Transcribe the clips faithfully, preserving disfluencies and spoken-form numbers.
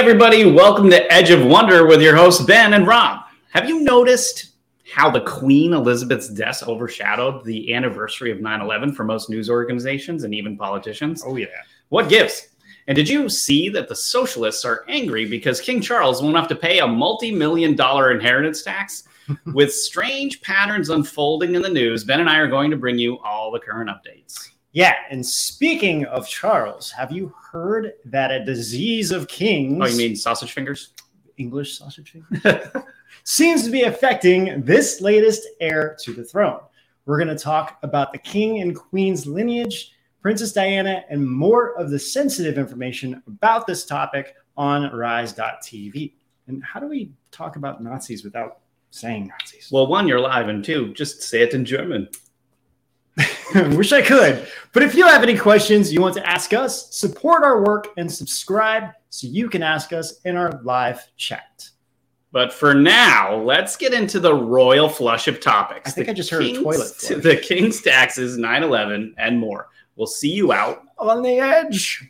everybody. Welcome to Edge of Wonder with your hosts, Ben and Rob. Have you noticed how the Queen Elizabeth's death overshadowed the anniversary of nine eleven for most news organizations and even politicians? Oh, yeah. What gives? And did you see that the socialists are angry because King Charles won't have to pay a multi-million dollar inheritance tax? With strange patterns unfolding in the news, Ben and I are going to bring you all the current updates. Yeah, and speaking of Charles, have you heard that a disease of kings... Oh, you mean sausage fingers? English sausage fingers? seems to be affecting this latest heir to the throne. We're going to talk about the king and queen's lineage, Princess Diana, and more of the sensitive information about this topic on rise dot t v. And how do we talk about Nazis without saying Nazis? Well, one, you're live, and two, just say it in German. Wish I could. But if you have any questions you want to ask us, support our work and subscribe so you can ask us in our live chat. But for now, let's get into the royal flush of topics. I think the I just heard a toilet flush. The King's taxes, nine eleven, and more. We'll see you out on the edge.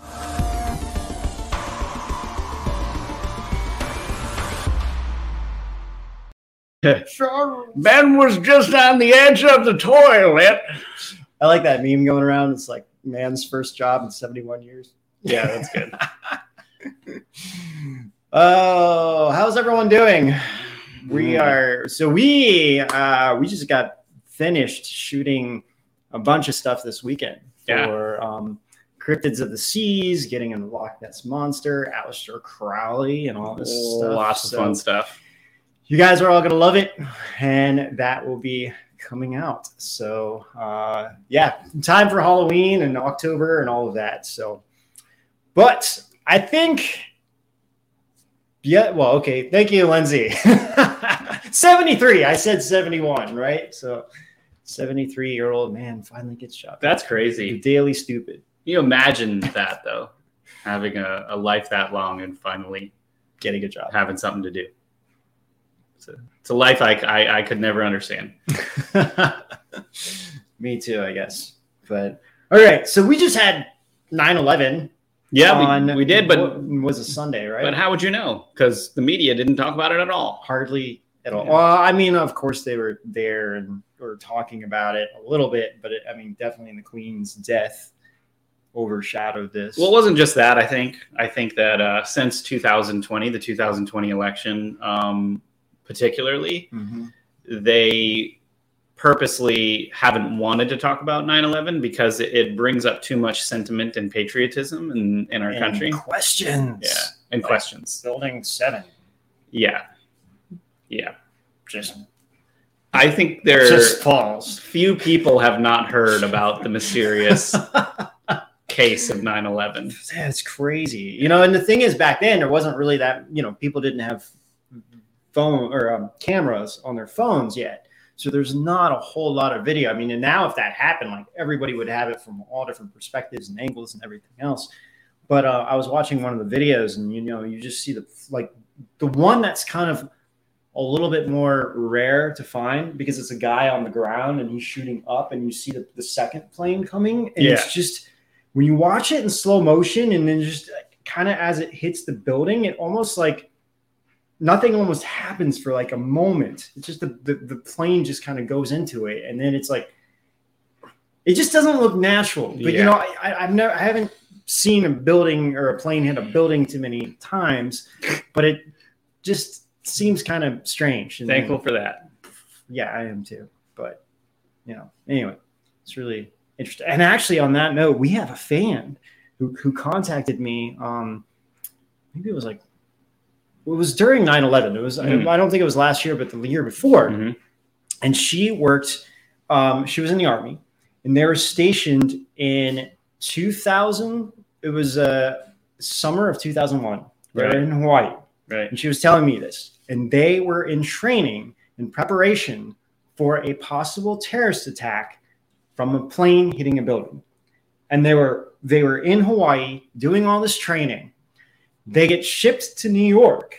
Ben was just on the edge of the toilet. I like that meme going around. It's like man's first job in seventy-one years. Yeah, that's good. Oh, how's everyone doing? We are so we uh, we just got finished shooting a bunch of stuff this weekend yeah. for um, Cryptids of the Seas, getting in the Loch Ness Monster, Aleister Crowley, and all this oh, stuff. Lots of so, fun stuff. You guys are all going to love it, and that will be coming out. So, uh, yeah, time for Halloween and October and all of that. So, but I think, yeah, well, okay. Thank you, Lindsay. seventy-three. I said seventy-one, right? So, seventy-three-year-old man finally gets shot. That's crazy. The Daily Stupid. You imagine that, though, having a, a life that long and finally getting a job, having something to do. It's a, it's a life I, I, I could never understand. Me too, I guess. But all right, so we just had nine eleven. Yeah, on, we, we did, but it was a Sunday, right? But how would you know? Because the media didn't talk about it at all. Hardly at all. Yeah. Well, I mean, of course they were there and were talking about it a little bit, but it, I mean, definitely the Queen's death overshadowed this. Well, it wasn't just that. I think I think that uh, since two thousand twenty, the two thousand twenty election, um, particularly, mm-hmm. they purposely haven't wanted to talk about nine eleven because it, it brings up too much sentiment and patriotism in, in our and country. Questions. Yeah, and like questions. Building seven. Yeah. Yeah. Just I think there just falls. Few people have not heard about the mysterious case of nine eleven. That's crazy. You know, and the thing is, back then there wasn't really that, you know, people didn't have phone or um, cameras on their phones yet. So there's not a whole lot of video. I mean, and now if that happened, like everybody would have it from all different perspectives and angles and everything else. But uh, I was watching one of the videos and, you know, you just see the, like the one that's kind of a little bit more rare to find because it's a guy on the ground and he's shooting up and you see the, the second plane coming. And yeah. It's just, when you watch it in slow motion and then just kind of as it hits the building, it almost like, nothing almost happens for like a moment. It's just the, the, the plane just kind of goes into it. And then it's like, it just doesn't look natural. But, yeah. you know, I, I've never, I haven't seen a building or a plane hit a building too many times, but it just seems kind of strange. And thankful then, for that. Yeah, I am too. But, you know, anyway, it's really interesting. And actually on that note, we have a fan who, who contacted me. Um, maybe it was like, it was during nine eleven. It was, mm-hmm. I, I don't think it was last year, but the year before. Mm-hmm. And she worked, um, she was in the Army and they were stationed in two thousand. It was uh, summer of two thousand one. They Right. were in Hawaii. Right. And she was telling me this. And they were in training in preparation for a possible terrorist attack from a plane hitting a building. And they were, they were in Hawaii doing all this training. They get shipped to New York.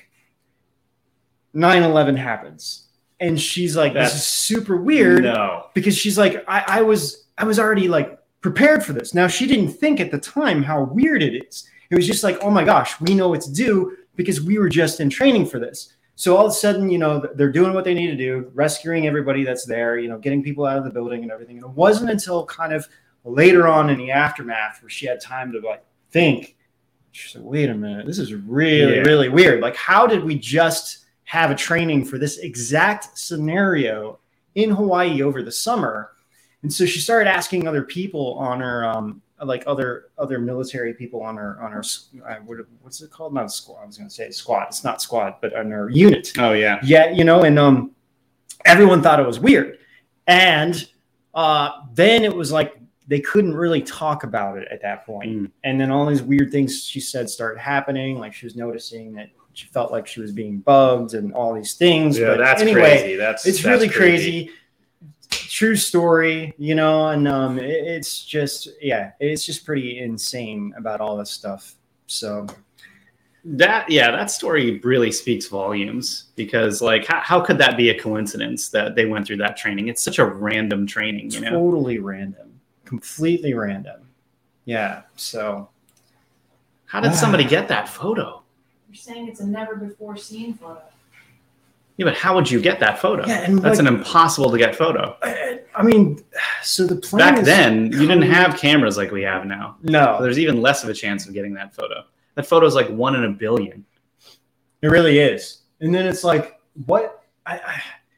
nine eleven happens. And she's like, That's, this is super weird. No. Because she's like, I, I was I was already like prepared for this. Now, she didn't think at the time how weird it is. It was just like, oh my gosh, we know what to do because we were just in training for this. So all of a sudden, you know, they're doing what they need to do, rescuing everybody that's there, you know, getting people out of the building and everything. And it wasn't until kind of later on in the aftermath where she had time to like think. She's like, wait a minute, this is really, yeah. really weird. Like, how did we just have a training for this exact scenario in Hawaii over the summer? And so she started asking other people on her, um, like other other military people on her on her uh, what, what's it called? Not a squad. I was going to say squad. It's not squad, but on her unit. Oh yeah, yeah. You know, and um, everyone thought it was weird, and uh, then it was like they couldn't really talk about it at that point. Mm. And then all these weird things she said started happening. Like she was noticing that she felt like she was being bugged and all these things. Yeah, but that's anyway, crazy. That's it's that's really crazy. crazy. True story, you know, and um, it, it's just, yeah, it's just pretty insane about all this stuff. So that, yeah, that story really speaks volumes because, like, how, how could that be a coincidence that they went through that training? It's such a random training, you know, totally random, completely random. Yeah. So, how did somebody get that photo? You're saying it's a never before seen photo. Yeah, but how would you get that photo? Yeah, and that's like, an impossible to get photo. I, I mean, so the plane back is then you coming... didn't have cameras like we have now. No, so there's even less of a chance of getting that photo. That photo is like one in a billion. It really is. And then it's like, what? I, I,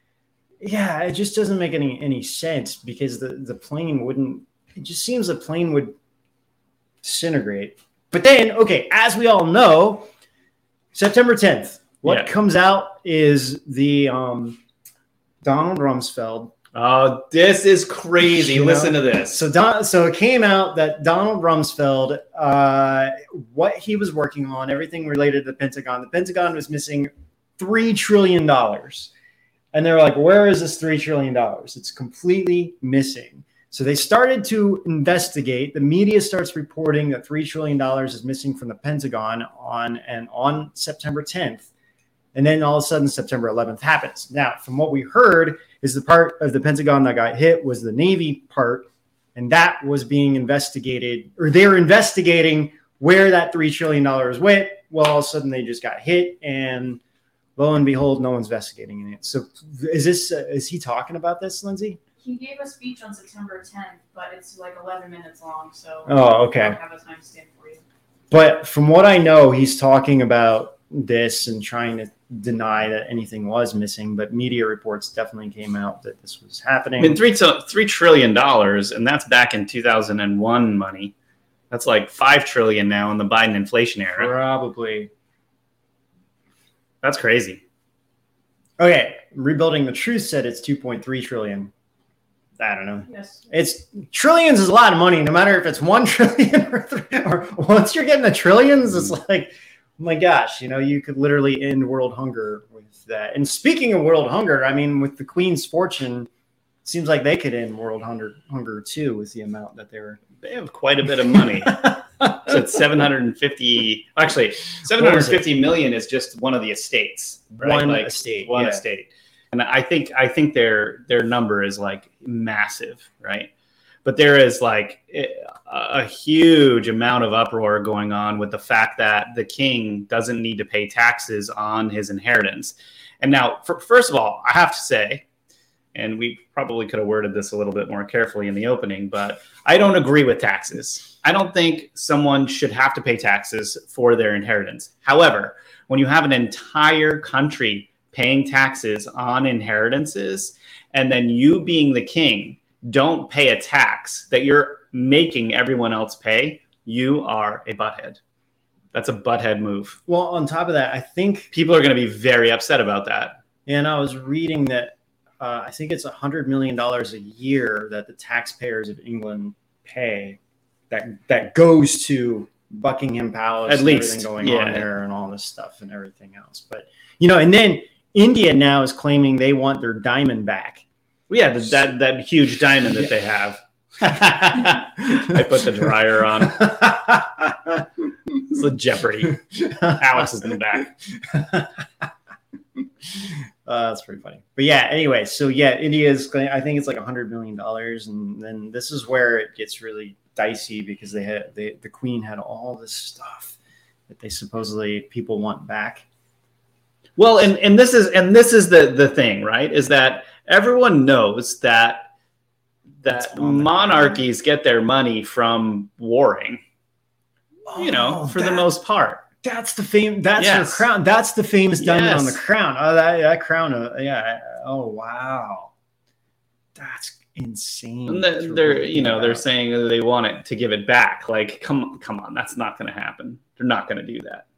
yeah, it just doesn't make any any sense because the the plane wouldn't. It just seems the plane would disintegrate. But then, okay, as we all know, September tenth. What yeah. comes out is the um, Donald Rumsfeld. Oh, this is crazy. You Listen know? to this. So, Don, so it came out that Donald Rumsfeld, uh, what he was working on, everything related to the Pentagon. The Pentagon was missing three trillion dollars. And they were like, where is this three trillion dollars? It's completely missing. So they started to investigate. The media starts reporting that three trillion dollars is missing from the Pentagon on and on September tenth. And then all of a sudden, September eleventh happens. Now, from what we heard, is the part of the Pentagon that got hit was the Navy part, and that was being investigated, or they were investigating where that three trillion dollars went. Well, all of a sudden, they just got hit, and lo and behold, no one's investigating it. So, is this uh, is he talking about this, Lindsay? He gave a speech on September tenth, but it's like eleven minutes long, so oh, okay. I don't have a timestamp for you. But from what I know, he's talking about this and trying to deny that anything was missing, but media reports definitely came out that this was happening. I mean, three to three trillion dollars, and that's back in two thousand and one money. That's like five trillion now in the Biden inflation era. Probably. That's crazy. Okay, Rebuilding the Truth said it's two point three trillion. I don't know. Yes. It's trillions is a lot of money, no matter if it's one trillion or three, or once you're getting the trillions, it's like, oh my gosh, you know, you could literally end world hunger with that. And speaking of world hunger, I mean, with the Queen's fortune, it seems like they could end world hunger, hunger too with the amount that they're. They have quite a bit of money. So it's seven hundred fifty. Actually, seven hundred fifty million is just one of the estates. Right? One like estate. One yeah. estate. And I think I think their their number is like massive, right? But there is like a huge amount of uproar going on with the fact that the king doesn't need to pay taxes on his inheritance. And now, for, first of all, I have to say, and we probably could have worded this a little bit more carefully in the opening, but I don't agree with taxes. I don't think someone should have to pay taxes for their inheritance. However, when you have an entire country paying taxes on inheritances, and then you being the king don't pay a tax that you're making everyone else pay, you are a butthead. That's a butthead move. Well, on top of that, I think people are going to be very upset about that. And I was reading that uh, I think it's one hundred million dollars a year that the taxpayers of England pay that that goes to Buckingham Palace At and least, everything going yeah. on there and all this stuff and everything else. But, you know, and then India now is claiming they want their diamond back. Yeah, the, that that huge diamond that yeah. they have. I put the dryer on. It's a Jeopardy. Alex is in the back. Uh, that's pretty funny. But yeah, anyway, so yeah, India's, I think it's like one hundred million dollars. And then this is where it gets really dicey because they had they, the Queen had all this stuff that they supposedly people want back. Well, and, and this is and this is the, the thing, right? Is that everyone knows that that monarchies get their money from warring. Oh, you know, for that, the most part. That's the fame. That's yes. her crown. That's the famous diamond yes. on the crown. Oh, that, that crown. Uh, yeah. Oh, wow. That's insane. And the, they're, you know, they're saying that they want it to give it back. Like, come, come on, that's not going to happen. They're not going to do that.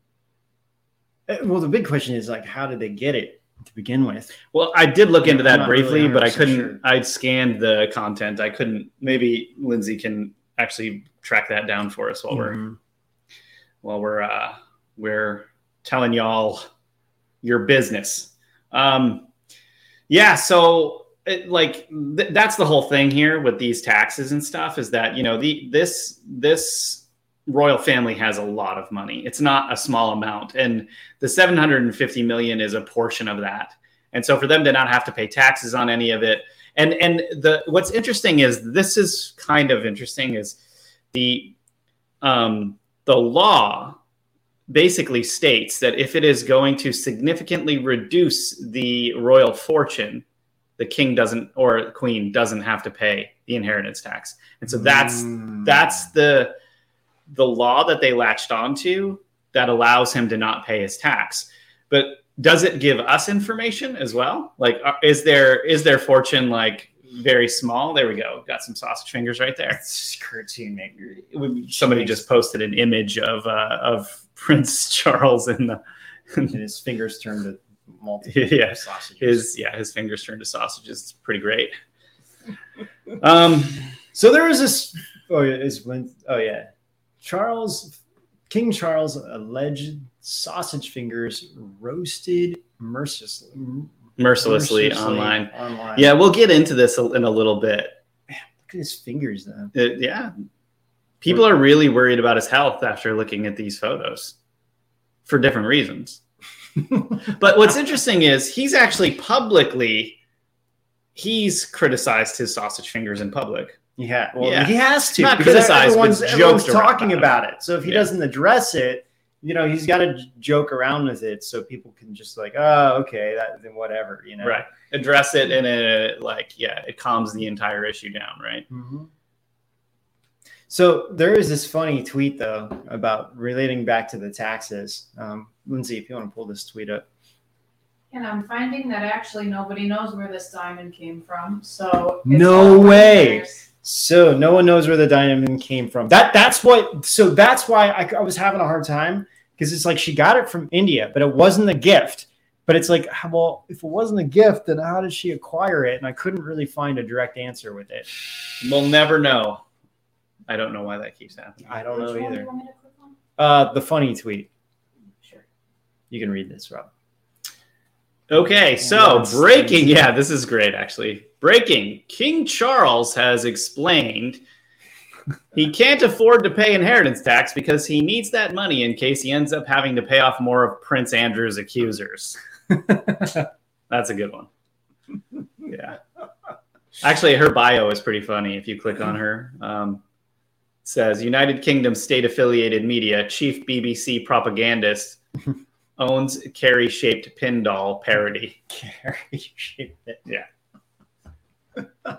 Well, the big question is like, how did they get it to begin with? Well, I did look into that briefly, really but I couldn't. sure. I scanned the content. I couldn't. Maybe Lindsay can actually track that down for us while mm-hmm. we're while we're uh, we're telling y'all your business. Um, yeah. So, it, like, th- that's the whole thing here with these taxes and stuff. Is that, you know, the this this. royal family has a lot of money. It's not a small amount. And the seven hundred fifty million is a portion of that. And so for them to not have to pay taxes on any of it. And, and the, what's interesting is this is kind of interesting is the, um, the law basically states that if it is going to significantly reduce the royal fortune, the king doesn't, or the queen doesn't have to pay the inheritance tax. And so that's, mm. that's the, the law that they latched onto that allows him to not pay his tax. But does it give us information as well? Like, is there, is their fortune like very small? There we go. Got some sausage fingers right there. It's cartoon maker. Somebody just posted an image of, uh, of Prince Charles in the, and his fingers turned to multiple yeah, sausages. His, yeah, his fingers turned to sausages. It's pretty great. Um, so there was this, oh, is when, oh yeah. Charles, King Charles alleged sausage fingers roasted mercilessly, mercilessly, mercilessly online. online. Yeah, we'll get into this in a little bit. Man, look at his fingers, though. It, yeah. People are really worried about his health after looking at these photos for different reasons. But what's interesting is he's actually publicly, he's criticized his sausage fingers in public. Yeah, well, yeah. he has to. Not because criticized, everyone's, but everyone's joked talking about about it. So if he Yeah. doesn't address it, you know, he's got to joke around with it so people can just like, oh, okay, that then whatever, you know. Right. Address it and it, like, yeah, it calms the entire issue down, right? Mm-hmm. So there is this funny tweet, though, about relating back to the taxes. Um, Lindsay, if you want to pull this tweet up. And I'm finding that actually nobody knows where this diamond came from. So it's no all way. rumors. So no one knows where the diamond came from. That that's what. So that's why I, I was having a hard time, because it's like she got it from India, but it wasn't a gift. But it's like, well, if it wasn't a gift, then how did she acquire it? And I couldn't really find a direct answer with it. We'll never know. I don't know why that keeps happening. I don't Which know one do either. you want me to click on? Uh, the funny tweet. Sure. You can read this, Rob. Okay, so That's breaking. insane. Yeah, this is great, actually. Breaking. King Charles has explained he can't afford to pay inheritance tax because he needs that money in case he ends up having to pay off more of Prince Andrew's accusers. That's a good one. Yeah. Actually, her bio is pretty funny if you click on her. Um, it says, United Kingdom state-affiliated media, chief B B C propagandist, owns Carrie-shaped pin doll parody. Carrie-shaped. Yeah. Uh,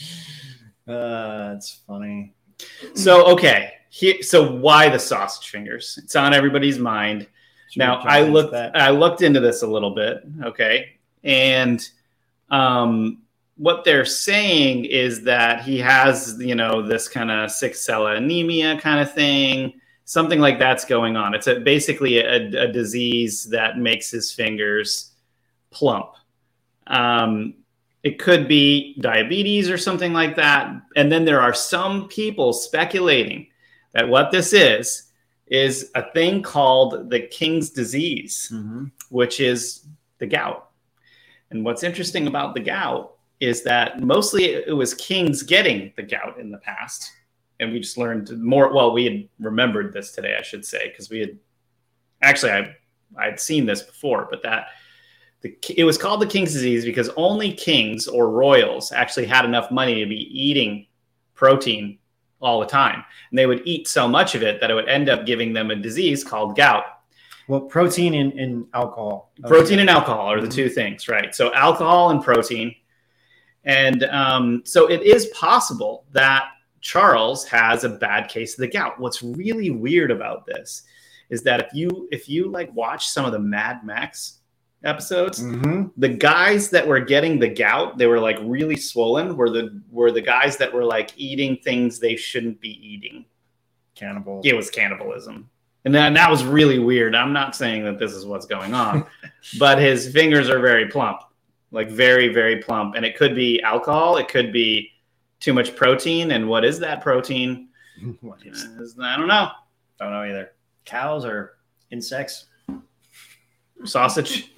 that's funny. So, okay. Here, so why the sausage fingers? It's on everybody's mind. Should Now, we jump I into looked that? I looked into this a little bit, okay? And um, what they're saying is that he has, you know, this kind of sickle cell anemia kind of thing. Something like that's going on. It's a, basically a, a disease that makes his fingers plump. Um, it could be diabetes or something like that. And then there are some people speculating that what this is, is a thing called the King's disease, Mm-hmm. which is the gout. And what's interesting about the gout is that mostly it was kings getting the gout in the past. And we just learned more. Well, we had remembered this today, I should say, because we had actually, I I'd seen this before, but that the it was called the King's disease because only kings or royals actually had enough money to be eating protein all the time. And they would eat so much of it that it would end up giving them a disease called gout. Well, protein and, and alcohol. Protein okay. and alcohol are the two things, right? So alcohol and protein. And um, so it is possible that Charles has a bad case of the gout. What's really weird about this is that if you if you like watch some of the Mad Max episodes, mm-hmm. the guys that were getting the gout, they were like really swollen, were the were the guys that were like eating things they shouldn't be eating. Cannibal. It was cannibalism. And that, that was really weird. I'm not saying that this is what's going on, but his fingers are very plump, like very, very plump. And it could be alcohol. It could be too much protein. And what is that protein? What is Uh, I don't know. Don't know either. Cows or insects? Sausage.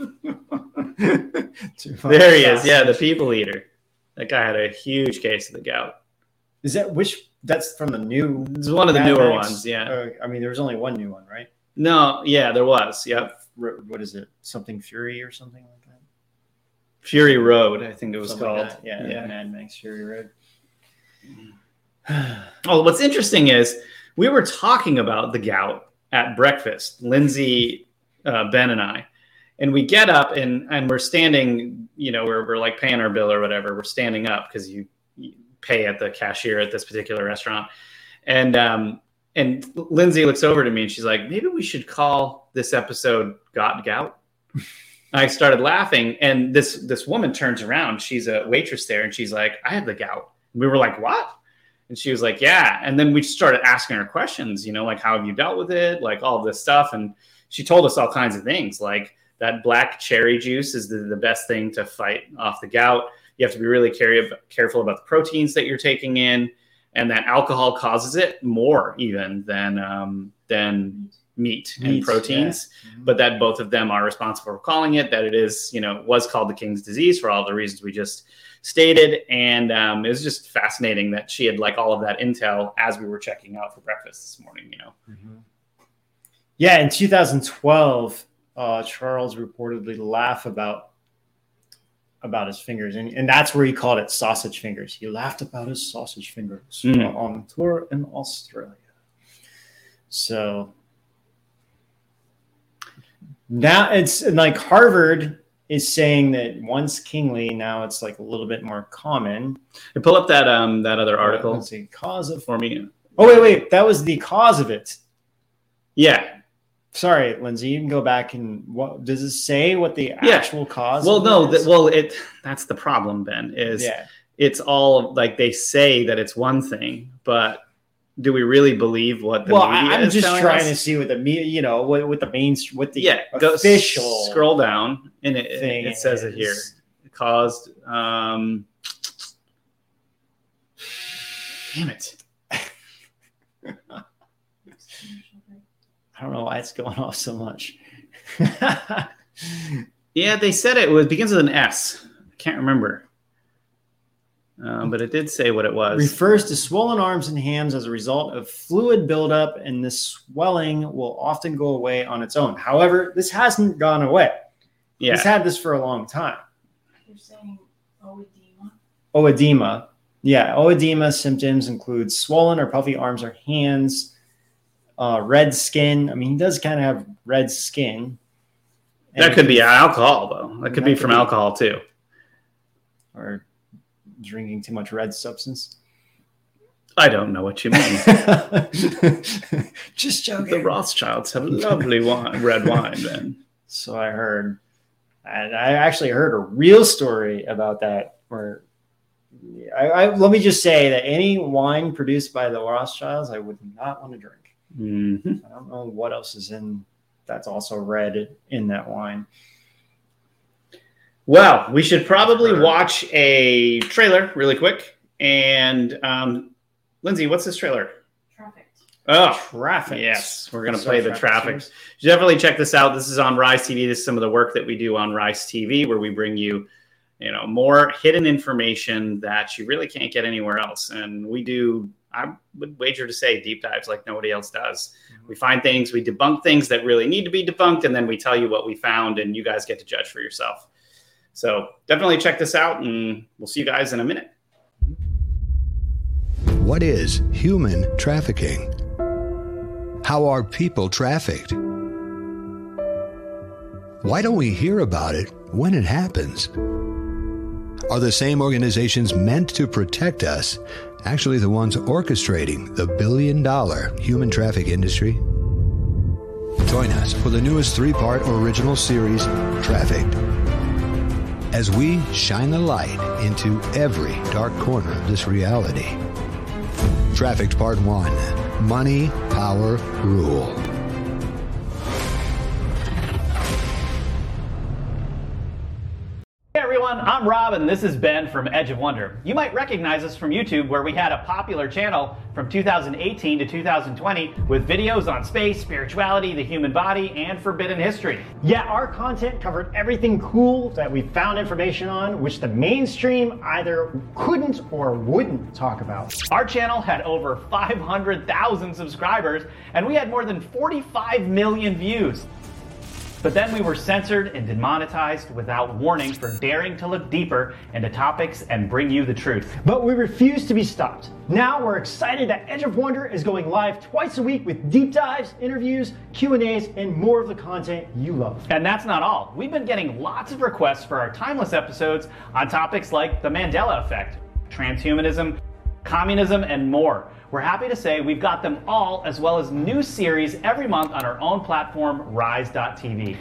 There he is. Yeah, the people eater. That guy had a huge case of the gout. Is that which? That's from the new. It's one of the Mad newer Max? ones. Yeah. Uh, I mean, there was only one new one, right? No. Yeah, there was. Yep. R- what is it? Something Fury or something like that? Fury Road, I think it was Something called. like that. Yeah, Yeah. Mad Max Fury Road. Oh, what's interesting is we were talking about the gout at breakfast, Lindsay, uh, Ben, and I, and we get up and and we're standing. You know, we're we're like paying our bill or whatever. We're standing up because you, you pay at the cashier at this particular restaurant, and um and Lindsay looks over to me and she's like, maybe we should call this episode "Got Gout." I started laughing, and this this woman turns around. She's a waitress there, and she's like, "I have the gout." And we were like, "What?" And she was like, "Yeah." And then we started asking her questions, you know, like, how have you dealt with it? Like all of this stuff. And she told us all kinds of things, like that black cherry juice is the, the best thing to fight off the gout. You have to be really care- careful about the proteins that you're taking in, and that alcohol causes it more even than um, than meat and Meats, proteins, yeah. Mm-hmm. but that both of them are responsible for calling it, that it is, you know, was called the King's disease for all the reasons we just stated. And um, it was just fascinating that she had like all of that intel as we were checking out for breakfast this morning, you know? Mm-hmm. Yeah. In two thousand twelve, uh, Charles reportedly laughed about, about his fingers. And, and that's where he called it sausage fingers. He laughed about his sausage fingers Mm. on tour in Australia. So now it's like Harvard is saying that once kingly, now it's like a little bit more common. Hey, pull up that um that other article Let's see, cause of. for me. Oh wait, wait, that was the cause of it. Yeah. Sorry, Lindsay. You can go back and what does it say? What the Yeah. actual cause? Well, of no, it is? that, well, it that's the problem, Ben, is yeah. it's all like they say that it's one thing, but do we really believe what the Well, media I- I'm is just telling trying us? to see what the media, you know, what, what the main, what the Yeah, go official scroll down, and it, thing it says it here. is. It caused. Um, damn it! I don't know why it's going off so much. Yeah, they said it was begins with an S. I can't remember, um, but it did say what it was. Refers to swollen arms and hands as a result of fluid buildup, and this swelling will often go away on its own. However, this hasn't gone away. Yeah, He's had this for a long time. You're saying oedema? Oedema. Yeah, oedema symptoms include swollen or puffy arms or hands, uh, red skin. I mean, he does kind of have red skin. And that could be alcohol, though. That could That be could from be. alcohol too. Or drinking too much red substance. I don't know what you mean. Just The joking. Rothschilds have lovely wine, red wine, Ben. So I heard. And I actually heard a real story about that. Where I, I let me just say that any wine produced by the Rothschilds, I would not want to drink. Mm-hmm. I don't know what else is in that's also red in that wine. Well, we should probably watch a trailer really quick. And um, Lindsay, what's this trailer? Traffic. Oh, Traffic. yes. We're going to So play the Traffic traffic. series. You should definitely check this out. This is on Rise T V. This is some of the work that we do on Rise T V, where we bring you, you know, more hidden information that you really can't get anywhere else. And we do, I would wager to say, deep dives like nobody else does. We find things, we debunk things that really need to be debunked, and then we tell you what we found, and you guys get to judge for yourself. So definitely check this out, and we'll see you guys in a minute. What is human trafficking? How are people trafficked? Why don't we hear about it when it happens? Are the same organizations meant to protect us actually the ones orchestrating the billion-dollar human traffic industry? Join us for the newest three-part original series, Trafficked, as we shine the light into every dark corner of this reality. Trafficked Part one, Money, Power, Rule. Hey everyone, I'm Rob and this is Ben from Edge of Wonder. You might recognize us from YouTube, where we had a popular channel from two thousand eighteen to two thousand twenty with videos on space, spirituality, the human body, and forbidden history. Yeah, our content covered everything cool that we found information on, which the mainstream either couldn't or wouldn't talk about. Our channel had over five hundred thousand subscribers and we had more than forty-five million views. But then we were censored and demonetized without warning for daring to look deeper into topics and bring you the truth. But we refuse to be stopped. Now we're excited that Edge of Wonder is going live twice a week with deep dives, interviews, Q and A's, and more of the content you love. And that's not all. We've been getting lots of requests for our timeless episodes on topics like the Mandela effect, transhumanism, communism, and more. We're happy to say we've got them all, as well as new series every month on our own platform, rise dot t v.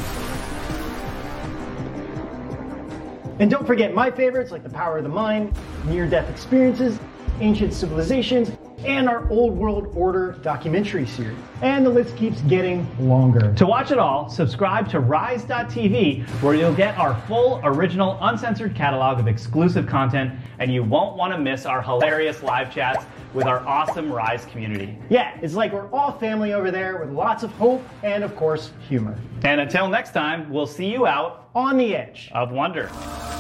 And don't forget my favorites like The Power of the Mind, Near-Death Experiences, Ancient Civilizations, and our Old World Order documentary series. And the list keeps getting longer. To watch it all, subscribe to rise dot t v, where you'll get our full, original, uncensored catalog of exclusive content, and you won't want to miss our hilarious live chats with our awesome Rise community. Yeah, it's like we're all family over there with lots of hope and, of course, humor. And until next time, we'll see you out on the edge of wonder.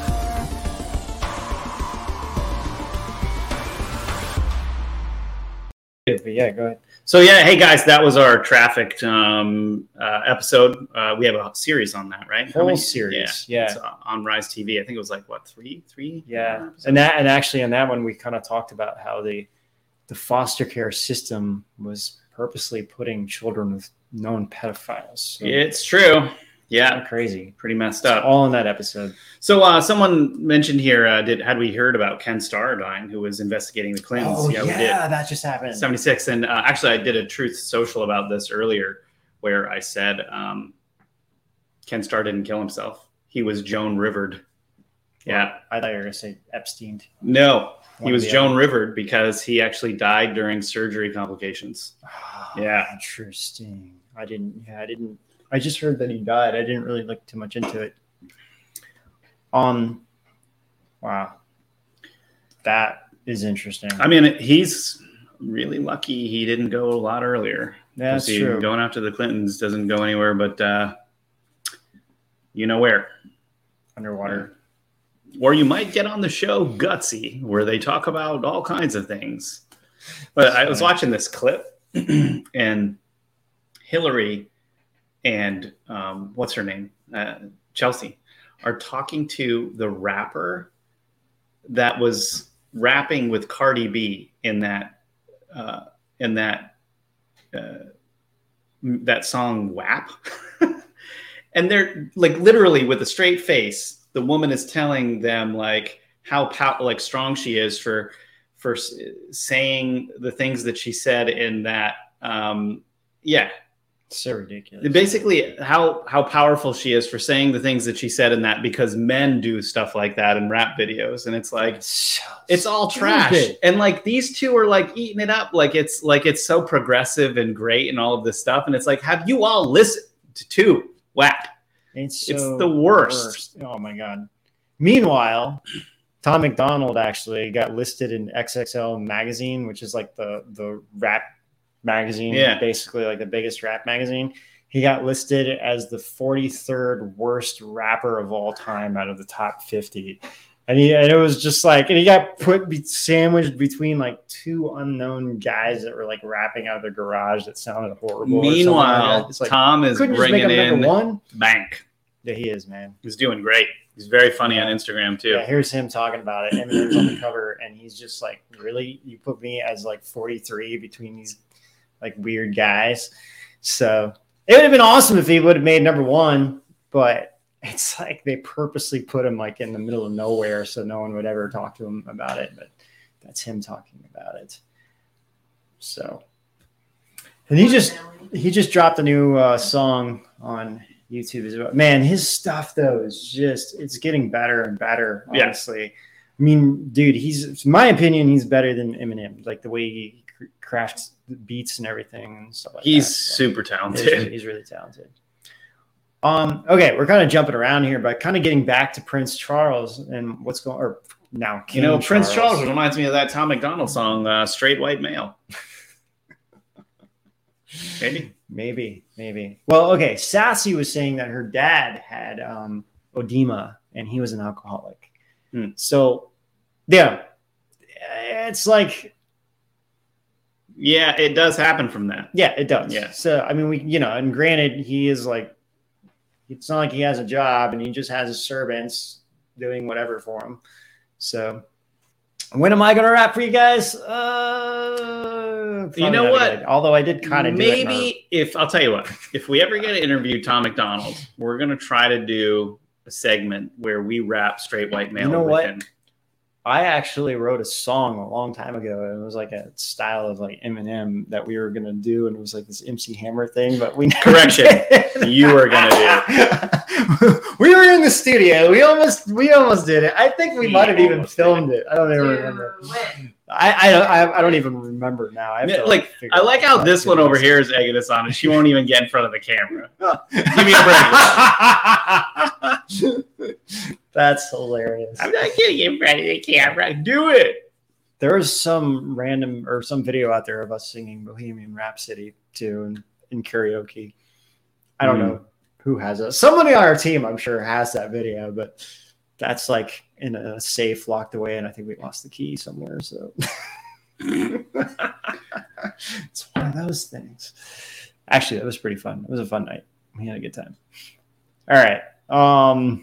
But yeah, go ahead. So yeah, hey guys, that was our Trafficked um, uh, episode. Uh, we have a series on that, right? Whole series, yeah. yeah. It's on Rise T V. I think it was like what three, three. Yeah, and that, and actually on that one, we kind of talked about how the the foster care system was purposely putting children with known pedophiles. So it's true. Yeah, crazy, pretty messed it's up. All in that episode. So uh, someone mentioned here, uh, did had we heard about Ken Starr dying, who was investigating the Clintons? Oh yeah, yeah, we did. that just happened. seventy-six, and uh, actually, I did a Truth Social about this earlier, where I said um, Ken Starr didn't kill himself; he was Joan Rivered. Yeah, well, I thought you were gonna say Epstein. No, he One was the Joan other. Rivered because he actually died during surgery complications. Oh, yeah, interesting. I didn't. Yeah, I didn't. I just heard that he died. I didn't really look too much into it. Um, wow, that is interesting. I mean, he's really lucky he didn't go a lot earlier. That's See, true. Going after the Clintons doesn't go anywhere, but uh, you know where. Underwater. Or you might get on the show Gutsy, where they talk about all kinds of things. But I was watching this clip, and Hillary and um, what's her name, uh, Chelsea, are talking to the rapper that was rapping with Cardi B in that uh, in that uh, that song W A P, and they're like literally with a straight face. The woman is telling them like how pow- like strong she is for for s- saying the things that she said in that. Um, yeah. So ridiculous. Basically, how how powerful she is for saying the things that she said in that, because men do stuff like that in rap videos, and it's like So it's all trash. stupid. And like these two are like eating it up, like it's like it's so progressive and great and all of this stuff. And it's like, have you all listened to W A P? It's, It's so the worst. Oh my god. Meanwhile, Tom McDonald actually got listed in X X L magazine, which is like the the rap magazine, Yeah. basically like the biggest rap magazine. He got listed as the forty-third worst rapper of all time out of the top fifty. And, he, and it was just like, and he got put be, sandwiched between like two unknown guys that were like rapping out of their garage that sounded horrible. or something like Meanwhile, that. It's like, Tom is couldn't just make bringing him in number one. Bank. Yeah, he is, man. He's doing great. He's very funny on Instagram too. Yeah, here's him talking about it. Eminem's on the cover, and he's just like, really? You put me as like forty-three between these like weird guys. So it would have been awesome if he would have made number one, but it's like they purposely put him like in the middle of nowhere so no one would ever talk to him about it. But that's him talking about it. So, and he just he just dropped a new uh, song on YouTube as well. Man, his stuff though is just it's getting better and better. Honestly, yeah. I mean, dude, he's in my opinion, he's better than Eminem. Like the way he crafts beats and everything and stuff like he's that. He's super talented. He's, he's really talented. Um, okay, we're kind of jumping around here, but kind of getting back to Prince Charles and what's going or now King you know, Charles. Prince Charles reminds me of that Tom McDonald song, uh, Straight White Male. Maybe. Maybe, maybe. Well, okay. Sassy was saying that her dad had um, edema and he was an alcoholic. Hmm. So, yeah, it's like, yeah, it does happen from that. Yeah, it does. Yeah. So, I mean, we, you know, and granted, he is like, it's not like he has a job and he just has his servants doing whatever for him. So, when am I going to rap for you guys? Uh, you know what? Good. Although I did kind of maybe if I'll tell you what, if we ever get to interview Tom McDonald, we're going to try to do a segment where we rap Straight White Male. You know with what? him. I actually wrote a song a long time ago. And it was like a style of like Eminem that we were going to do. And it was like this M C Hammer thing, but we correction. You were going to do. We were in the studio. We almost, we almost did it. I think we might have even filmed it. I don't even remember. I, I, I, I don't even remember now. I have to, like, like, I like how this one over here is egging us on, and she won't even get in front of the camera. Give me a break. That's hilarious. I'm not getting in front of the camera. Do it. There was some random or some video out there of us singing Bohemian Rhapsody too in, in karaoke. I don't mm. know who has it. Somebody on our team, I'm sure, has that video, but that's like in a safe locked away, and I think we lost the key somewhere. So it's one of those things. Actually, that was pretty fun. It was a fun night. We had a good time. All right. Um,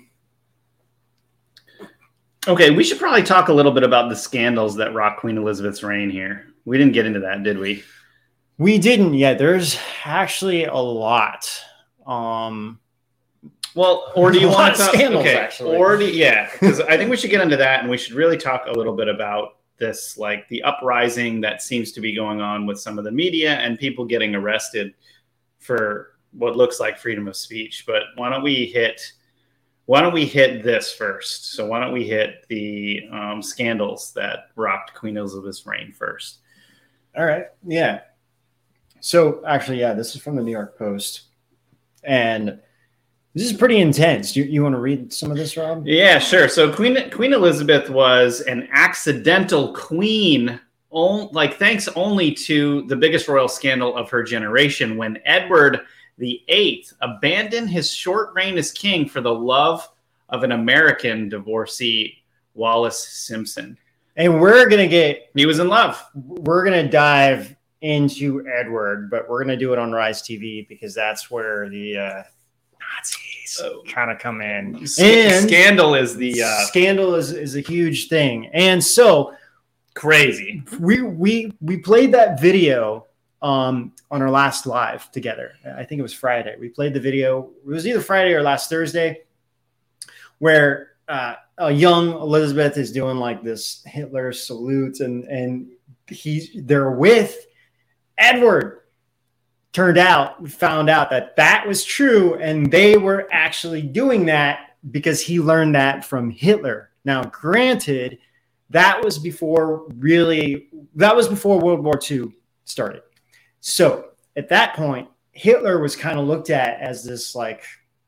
okay, we should probably talk a little bit about the scandals that rocked Queen Elizabeth's reign here. We didn't get into that, did we? We didn't yet. There's actually a lot. Um, well, or do you want to talk scandals, okay, actually? Or do, yeah, because I think we should get into that, and we should really talk a little bit about this, like the uprising that seems to be going on with some of the media and people getting arrested for what looks like freedom of speech. But why don't we hit? Why don't we hit this first? So why don't we hit the um, scandals that rocked Queen Elizabeth's reign first? All right. Yeah. So actually, yeah, this is from the New York Post. And this is pretty intense. You, you want to read some of this, Rob? Yeah, sure. So Queen Queen Elizabeth was an accidental queen, on, like thanks only to the biggest royal scandal of her generation when Edward the Eighth abandoned his short reign as king for the love of an American divorcee, Wallis Simpson. And we're going to get... He was in love. We're going to dive into Edward, but we're going to do it on Rise T V because that's where the uh, Nazis oh. kind of come in. Sc- and scandal is the... Uh, scandal is, is a huge thing. And so... Crazy. We, we, we played that video... Um, on our last live together. I think it was Friday. We played the video. It was either Friday or last Thursday where uh, a young Elizabeth is doing like this Hitler salute and, and he's, they're with Edward. Turned out, found out that that was true. And they were actually doing that because he learned that from Hitler. Now, granted, that was before really, that was before World War Two started. So at that point, Hitler was kind of looked at as this like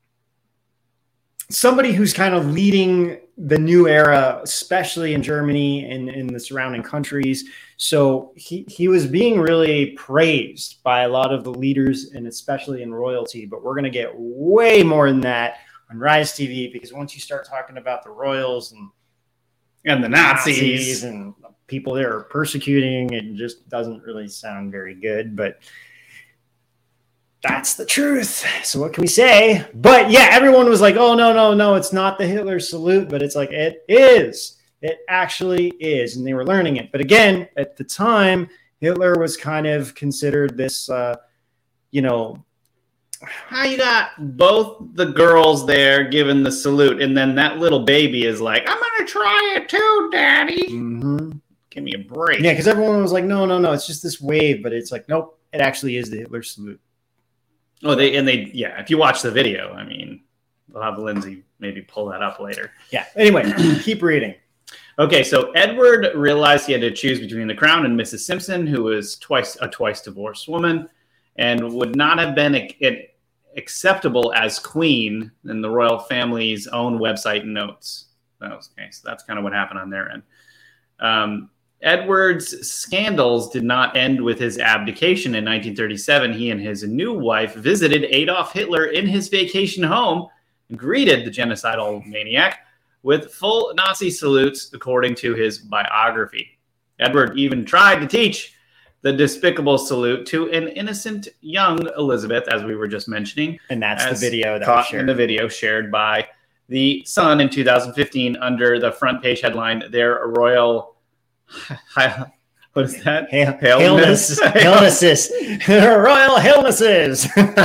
somebody who's kind of leading the new era, especially in Germany and in the surrounding countries. So he, he was being really praised by a lot of the leaders and especially in royalty. But we're going to get way more than that on Rise T V because once you start talking about the royals and and the Nazis, Nazis and people they are persecuting, it just doesn't really sound very good. But that's the truth. So what can we say? But yeah, everyone was like, oh, no, no, no, it's not the Hitler salute. But it's like, it is. It actually is. And they were learning it. But again, at the time, Hitler was kind of considered this, uh, you know. How you got both the girls there giving the salute, and then that little baby is like, I'm going to try it too, Daddy. Mm-hmm. Give me a break. Yeah, because everyone was like, no, no, no, it's just this wave. But it's like, nope, it actually is the Hitler salute. Oh, they and they yeah. If you watch the video, I mean, we'll have Lindsay maybe pull that up later. Yeah. Anyway, keep reading. Okay, so Edward realized he had to choose between the crown and Missus Simpson, who was twice a twice divorced woman, and would not have been a, a, acceptable as queen in the royal family's own website notes. Okay, so that's kind of what happened on their end. Um, Edward's scandals did not end with his abdication. In nineteen thirty-seven, he and his new wife visited Adolf Hitler in his vacation home and greeted the genocidal maniac with full Nazi salutes, according to his biography. Edward even tried to teach the despicable salute to an innocent young Elizabeth, as we were just mentioning. And that's the video that caught was shared. in the video shared by The Sun in two thousand fifteen under the front page headline, "Their Royal..." What is that? Hail, Hailness. Hailnesses. Royal Hailnesses.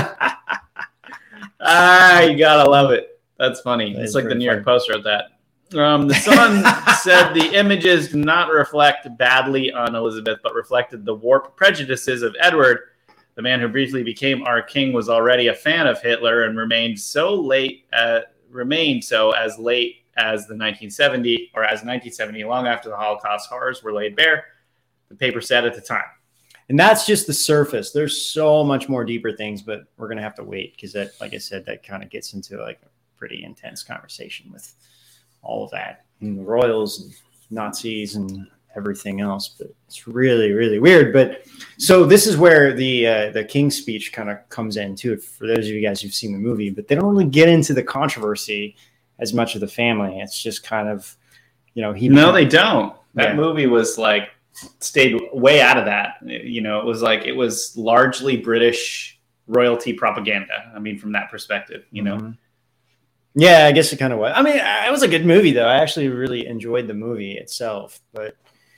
Ah, you gotta love it. That's funny. That It's is like the pretty New York funny. Post wrote that. Um, the Sun said the images do not reflect badly on Elizabeth, but reflected the warped prejudices of Edward. The man who briefly became our king was already a fan of Hitler and remained so late, uh, remained so as late as the nineteen seventy, or as nineteen seventy, long after the Holocaust horrors were laid bare, the paper said at the time. And that's just the surface. There's so much more deeper things, but we're going to have to wait because that, like I said, that kind of gets into like a pretty intense conversation with all of that and the royals and Nazis and everything else. But it's really, really weird. But so this is where the uh, the King's speech kind of comes in too, for those of you guys who've seen the movie. But they don't really get into the controversy as much of the family. It's just kind of, you know, he. No, they don't. That Yeah. movie was like stayed way out of that. You know, it was like it was largely British royalty propaganda. I mean, from that perspective, you know. Mm-hmm. Yeah, I guess it kind of was. I mean, it was a good movie though. I actually really enjoyed the movie itself. But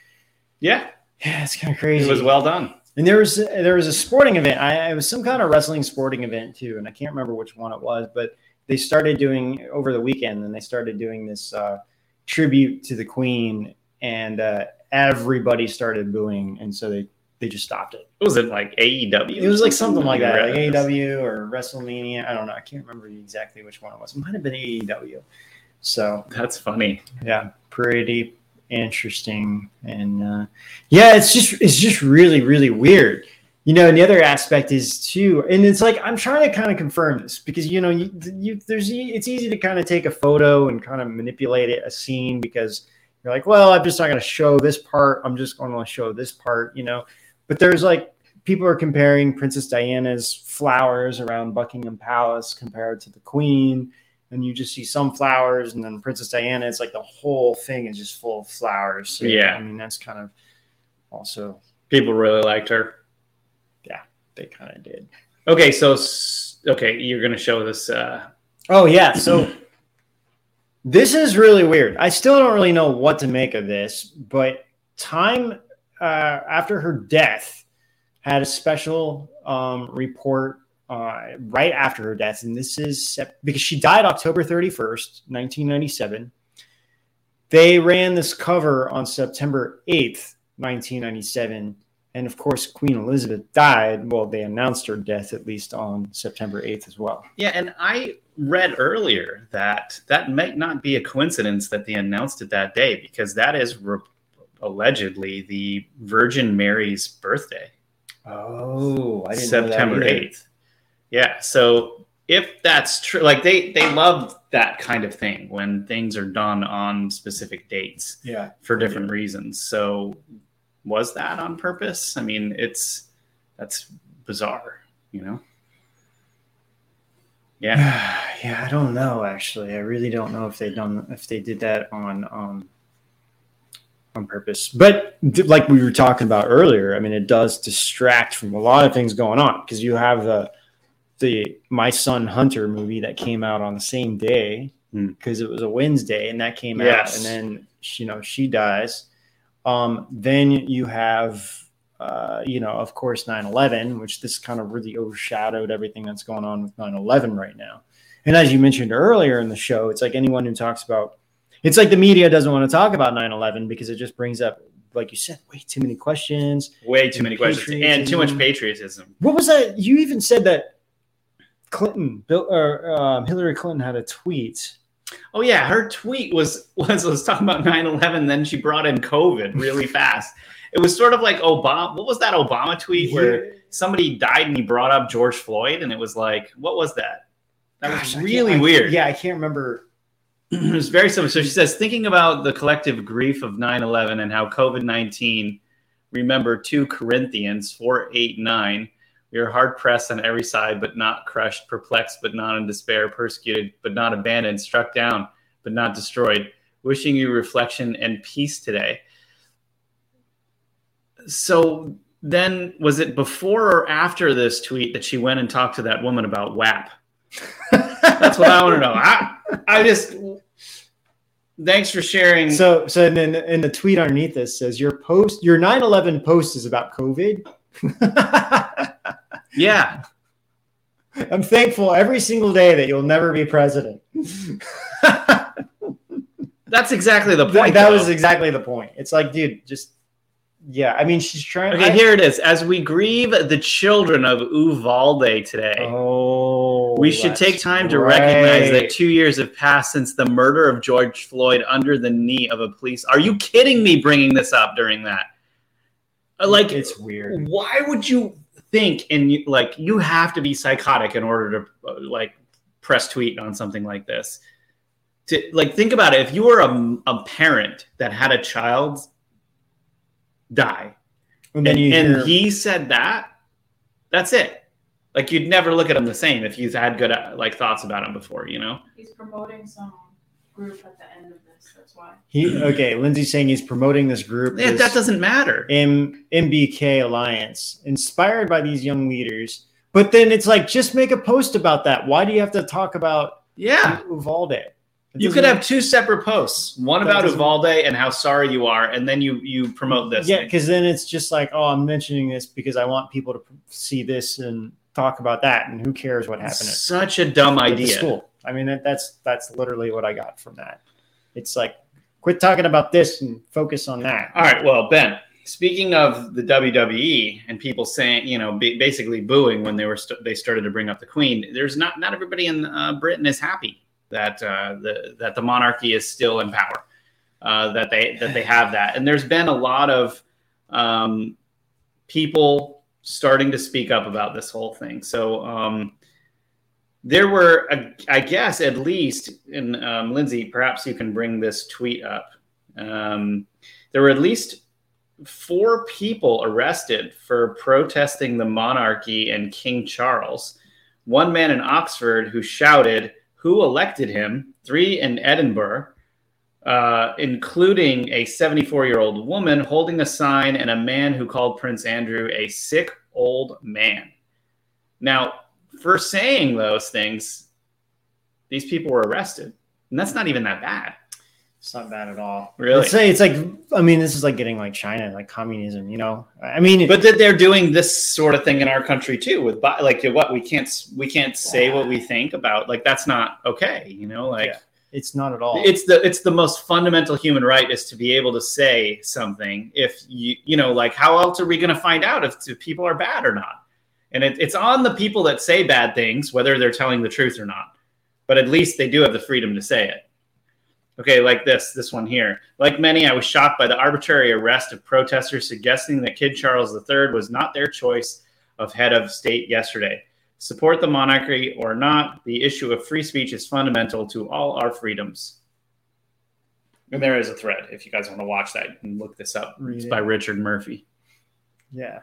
Yeah, yeah, it's kind of crazy. it was well done. And there was there was a sporting event. I, it was some kind of wrestling sporting event too, and I can't remember which one it was. But they started doing over the weekend, and they started doing this uh, tribute to the Queen, and uh, everybody started booing, and so they they just stopped it. Was it like A E W? It was like something like that, like A E A W or WrestleMania. I don't know. I can't remember exactly which one it was. It might have been A E W. So That's funny. yeah, pretty interesting. And uh, yeah, it's just it's just really, really weird. You know, and the other aspect is too, and it's like I'm trying to kind of confirm this because you know, you, you there's it's easy to kind of take a photo and kind of manipulate it, a scene, because you're like, well, I'm just not going to show this part. I'm just going to show this part, you know. But there's like people are comparing Princess Diana's flowers around Buckingham Palace compared to the Queen. And you just see some flowers, and then Princess Diana, it's like the whole thing is just full of flowers. So, Yeah. I mean, that's kind of also, People really liked her. yeah, they kind of did. Okay, so s- okay, you're gonna show this. Uh, Oh, yeah. So this is really weird. I still don't really know what to make of this, but Time uh, after her death had a special um, report uh, right after her death. And this is sep- because she died October thirty-first, nineteen ninety-seven. They ran this cover on September eighth, nineteen ninety-seven. And of course, Queen Elizabeth died. Well, they announced her death at least on September eighth as well. yeah, and I read earlier that that might not be a coincidence that they announced it that day, because that is re- allegedly the Virgin Mary's birthday. Oh, I didn't September know that either. eighth. Yeah. So if that's true, like they, they love that kind of thing when things are done on specific dates Yeah. for different reasons. So was that on purpose? I mean, it's, that's bizarre, you know? Yeah. Yeah, I don't know actually. I really don't know if they done if they did that on um on purpose. But th- like we were talking about earlier, I mean, it does distract from a lot of things going on, because you have the the My Son Hunter movie that came out on the same day because it was a Wednesday, and that came Yes. out, and then you know she dies. Um, then you have, uh, you know, of course, nine eleven, which this kind of really overshadowed everything that's going on with nine eleven right now. And as you mentioned earlier in the show, it's like anyone who talks about, it's like the media doesn't want to talk about nine eleven because it just brings up, like you said, way too many questions. Way too many questions and too much patriotism. patriotism. What was that? You even said that Clinton, Bill, or um, Hillary Clinton had a tweet. Oh yeah, her tweet was was was talking about nine eleven. Then she brought in COVID really fast. It was sort of like Obama. What was that Obama tweet where somebody died and he brought up George Floyd? And it was like, what was that? That was Gosh, I really can't- I- weird. yeah, I can't remember. It was very similar. So she says, thinking about the collective grief of nine eleven and how COVID nineteen, remember two Corinthians four, eight, nine. We are hard pressed on every side, but not crushed, perplexed, but not in despair, persecuted, but not abandoned, struck down, but not destroyed. Wishing you reflection and peace today. So then, was it before or after this tweet that she went and talked to that woman about W A P? That's what I want to know. I, I just, thanks for sharing. So, so then in the tweet underneath this says your post, your nine eleven post is about COVID. Yeah. I'm thankful every single day that you'll never be president. That's exactly the point. that that though. was exactly the point. It's like, dude, just, yeah. I mean, she's trying. Okay, I- here it is. As we grieve the children of Uvalde today, Oh, we should that's take time to right. recognize that two years have passed since the murder of George Floyd under the knee of a police. Are you kidding me bringing this up during that? Uh, Like, It's weird. why would you think, and you, like, you have to be psychotic in order to uh, like press tweet on something like this. To like, think about it. If you were a, a parent that had a child die, And then and, you and hear, he said that, that's it. Like, you'd never look at him the same if you've had good uh, like thoughts about him before, you know? He's promoting some group at the end of this. That's why. he, okay, Lindsay's saying he's promoting this group. Yeah, this that doesn't matter. M- MBK Alliance, inspired by these young leaders. But then it's like, just make a post about that. Why do you have to talk about Yeah. Uvalde? It You doesn't could make- have two separate posts, one That about doesn't- Uvalde and how sorry you are, and then you you promote this. Yeah, thing. because then it's just like, oh, I'm mentioning this because I want people to see this and talk about that, and who cares what happened at, Such a dumb at the idea. school. I mean, that, that's that's literally what I got from that. It's like, quit talking about this and focus on that. All right, well, Ben, speaking of the W W E and people saying, you know, ba- basically booing when they were st- they started to bring up the Queen, there's not not everybody in uh, Britain is happy that uh, the that the monarchy is still in power, uh, that they that they have that, and there's been a lot of um, people starting to speak up about this whole thing. So um, there were, uh, I guess, at least, and um, Lindsay, perhaps you can bring this tweet up. Um, there were at least four people arrested for protesting the monarchy and King Charles. One man in Oxford who shouted, "Who elected him?" Three in Edinburgh, uh, including a seventy-four-year-old woman holding a sign and a man who called Prince Andrew a sick old man. Now, for saying those things, these people were arrested. And that's not even that bad. It's not bad at all. Really? It's, it's like, I mean, this is like getting like China, like communism, you know? I mean, But that they're doing this sort of thing in our country too, with bi- like what we can't we can't say what we think about. Like, that's not okay, you know. Like, Yeah. it's not at all. it's the it's the most fundamental human right is to be able to say something. If you you know, like, how else are we going to find out if, if people are bad or not? And it, it's on the people that say bad things, whether they're telling the truth or not. But at least they do have the freedom to say it. Okay, like this, this one here. Like many, I was shocked by the arbitrary arrest of protesters suggesting that Kid Charles the Third was not their choice of head of state yesterday. Support the monarchy or not, the issue of free speech is fundamental to all our freedoms. And there is a thread. If you guys want to watch that, you can look this up. Read It's it. by Richard Murphy. yeah.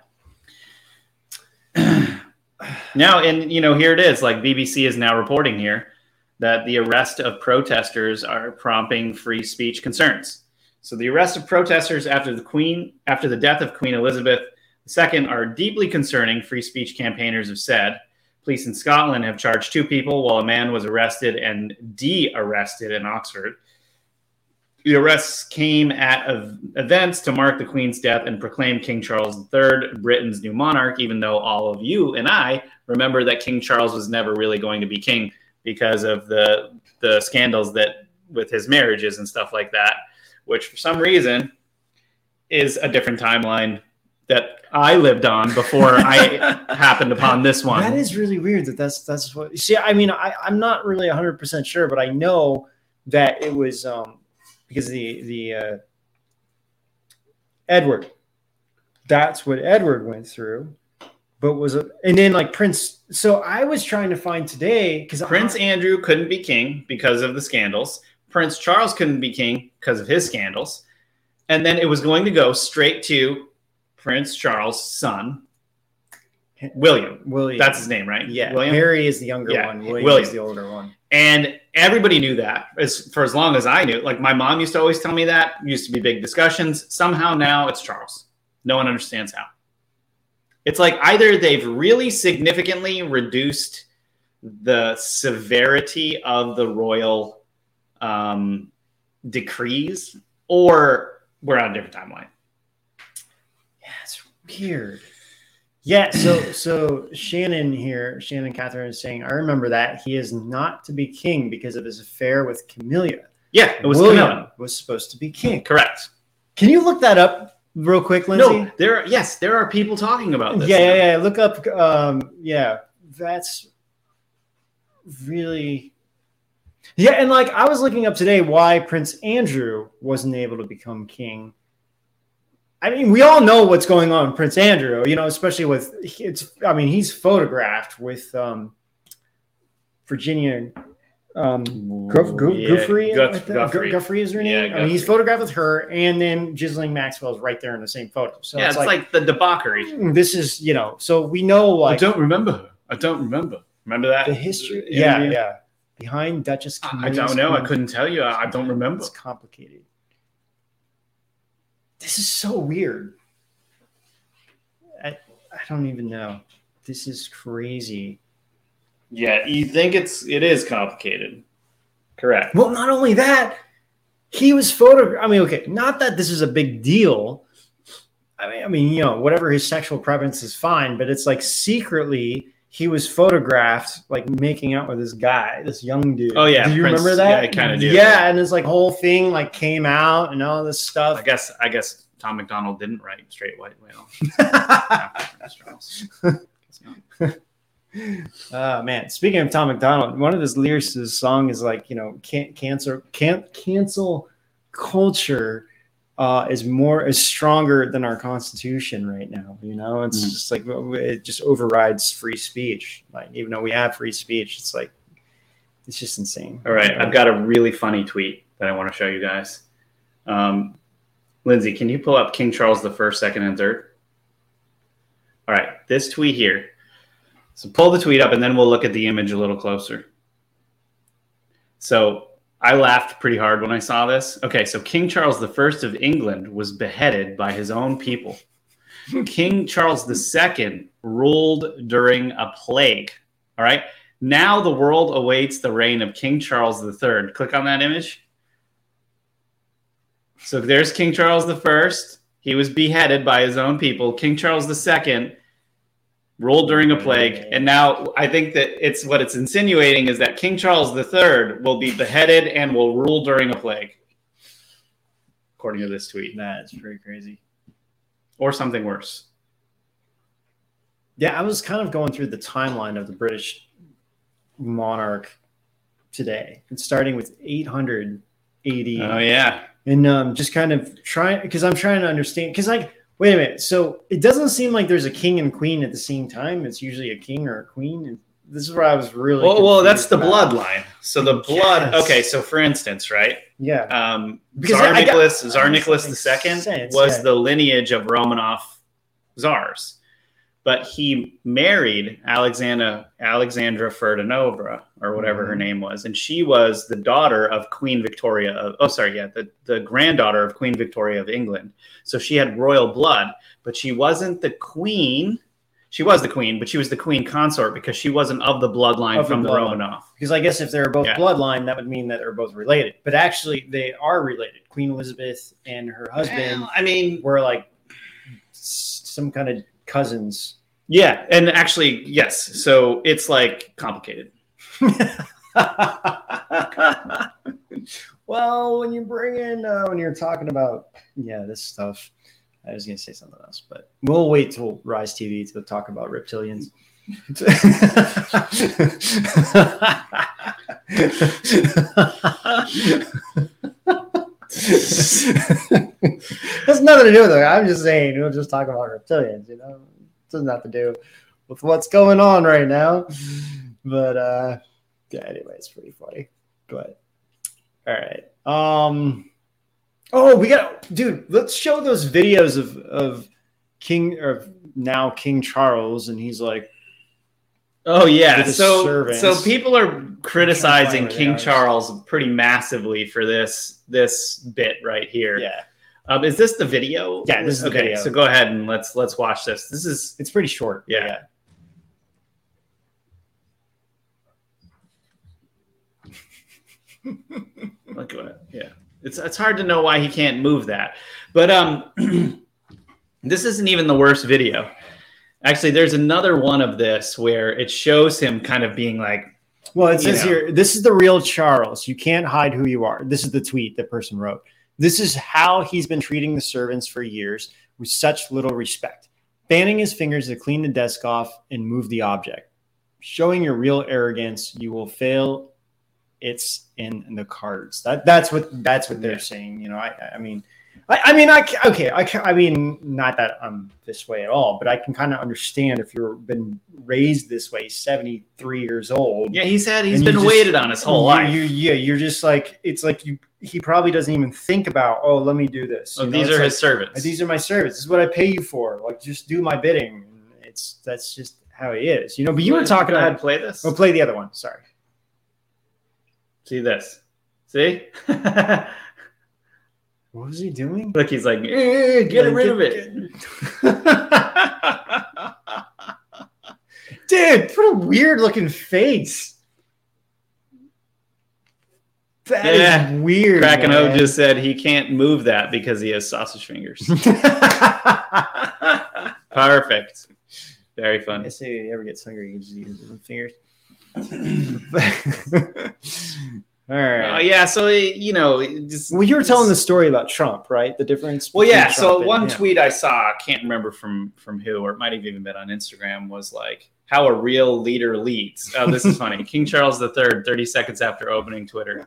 Now, and you know, here it is. Like B B C is now reporting here that the arrest of protesters are prompting free speech concerns. So the arrest of protesters after the Queen, after the death of Queen Elizabeth the Second, are deeply concerning, free speech campaigners have said. Police in Scotland have charged two people while a man was arrested and de-arrested in Oxford. The arrests came at ev- events to mark the Queen's death and proclaim King Charles the Third Britain's new monarch, even though all of you and I remember that King Charles was never really going to be king because of the the scandals that with his marriages and stuff like that, which for some reason is a different timeline that I lived on before I happened upon this one. That is really weird that that's that's what. See, I mean, I, I'm not really one hundred percent sure, but I know that it was um, because the the uh, Edward. That's what Edward went through, but was a, and then like Prince. So I was trying to find today because Prince I, Andrew couldn't be king because of the scandals. Prince Charles couldn't be king because of his scandals, and then it was going to go straight to Prince Charles' son, William. William. That's his name, right? Yeah. William. Harry is the younger Yeah, one. William, William. is the older one. And everybody knew that as for as long as I knew. Like my mom used to always tell me that. Used to be big discussions. Somehow now it's Charles. No one understands how. It's like either they've really significantly reduced the severity of the royal um, decrees, or we're on a different timeline. Yeah, it's weird. Yeah, so so Shannon here, Shannon Catherine is saying, I remember that he is not to be king because of his affair with Camilla. Yeah, it was William Camilla. was supposed to be king. Correct. Can you look that up real quick, Lindsay? No, there. Are, yes, there are people talking about this. Yeah, now. yeah, yeah. Look up. Um, yeah, that's really. Yeah, and like I was looking up today why Prince Andrew wasn't able to become king. I mean, we all know what's going on with Prince Andrew, you know, especially with it's. I mean, he's photographed with um, Virginia um, Guff, Guff, Yeah, Guffrey. Guff- like that? Guffrey. Guffrey is her name. Yeah, I mean, he's Guffrey. photographed with her, and then Ghislaine Maxwell is right there in the same photo. So yeah, it's, it's like, like, the debauchery. mm, this is, you know, so we know like I don't remember her. I don't remember. Remember that? the history. Yeah, Yeah, yeah. yeah. Behind Duchess I Camilla's don't know. I queen. couldn't tell you. I I don't remember. It's complicated. This is so weird. I, I don't even know. This is crazy. Yeah, you think it's it is complicated. Correct. Well, not only that, he was photographed. I mean, okay, not that this is a big deal. I mean, I mean, you know, whatever his sexual preference is fine, but it's like secretly he was photographed like making out with this guy, this young dude. Oh, yeah, do you Prince- remember that? yeah, I kinda do. Yeah, and this like whole thing like came out and all this stuff. I guess I guess Tom McDonald didn't write Straight White Whale. After Prince Charles. Guess not. Oh man! Speaking of Tom McDonald, one of his lyrics to his song is like, you know, can't cancel, can't cancel culture uh, is more is stronger than our Constitution right now. You know, it's Mm. just like it just overrides free speech. Like even though we have free speech, it's like it's just insane. All right, I've got a really funny tweet that I want to show you guys. Um, Lindsay, can you pull up King Charles the First, Second, and Third? All right, this tweet here. So pull the tweet up, and then we'll look at the image a little closer. So I laughed pretty hard when I saw this. Okay, so King Charles the First of England was beheaded by his own people. King Charles the Second ruled during a plague. All right, now the world awaits the reign of King Charles the Third. Click on that image. So there's King Charles the First. He was beheaded by his own people. King Charles the Second ruled during a plague. And now I think that it's what it's insinuating is that King Charles the Third will be beheaded and will rule during a plague, according to this tweet. That's pretty crazy. Or something worse. Yeah, I was kind of going through the timeline of the British monarch today, and starting with eight hundred A D. Oh, yeah. And um, just kind of trying, because I'm trying to understand, because like, wait a minute. So it doesn't seem like there's a king and queen at the same time. It's usually a king or a queen. And this is where I was really. Well, well that's the confused about. bloodline. So the blood. Yes. Okay, so for instance, right? Yeah. Um, Because Tsar I- I got- Nicholas, Tsar that Nicholas makes the Second sense, was yeah. the lineage of Romanov czars, but he married Alexandra Alexandra Ferdinova, or whatever her Mhm. name was, and she was the daughter of Queen Victoria. Of, oh, sorry, yeah, the the granddaughter of Queen Victoria of England. So she had royal blood, but she wasn't the queen. she was the queen, but she was the queen consort because she wasn't of the bloodline Of the from the, bloodline. Romanov. Because I guess if they're both Yeah. bloodline, that would mean that they're both related. But actually, they are related. Queen Elizabeth and her husband Well, I mean, were like s- some kind of cousins. yeah, and actually, yes. So it's like complicated. Well, when you bring in, uh, when you're talking about, yeah, this stuff, I was going to say something else, but we'll wait till Rise T V to talk about reptilians. That's nothing to do with it. I'm just saying, we'll just talk about reptilians, you know, it doesn't have to do with what's going on right now. But, uh, yeah, anyway, it's pretty funny. But, all right. Um, oh, we got, dude, let's show those videos of, of King, or now King Charles, and he's like, Oh yeah, with the so servants. so people are criticizing where they King are. Charles pretty massively for this this bit right here. yeah, Um, is this the video? Yeah, this is the okay, video. So go ahead and let's let's watch this. This is it's pretty short. but Yeah. look at it. Yeah, it's it's hard to know why he can't move that, but um, this isn't even the worst video. Actually, there's another one of this where it shows him kind of being like, Well, it You says know. here, this is the real Charles. You can't hide who you are. This is the tweet that person wrote. This is how he's been treating the servants for years with such little respect. Fanning his fingers to clean the desk off and move the object. Showing your real arrogance, you will fail. It's in the cards. That that's what that's what they're Yeah. saying. You know, I I mean, I, I mean, I ca- okay, I ca- I mean, not that I'm this way at all, but I can kind of understand if you've been raised this way, seventy-three years old. yeah, he's had he's And you been just- waited on his whole you- life. You, yeah, you're just like, it's like you. He probably doesn't even think about, oh, let me do this. So You know, these it's are like, his servants. These are my servants. This is what I pay you for. Like, just do my bidding. It's that's just how he is, you know. But you were talking Go ahead, about. play this. We'll play the other one. Sorry. See this? See? What was he doing? Look, he's like, "Eh, get Like, rid of get- it. Dude, what a weird looking face. That is Yeah. weird. Kraken O man. just said he can't move that because he has sausage fingers. Perfect. Very I fun. say if he ever gets hungry, he just uses his fingers. All Uh, right. yeah, so you know, it just Well, you were telling the story about Trump, right? The difference. Well, between yeah. So Trump and- one yeah. tweet I saw, I can't remember from from who, or it might have even been on Instagram, was like, "How a real leader leads." Oh, this is funny. King Charles the Third, thirty seconds after opening Twitter.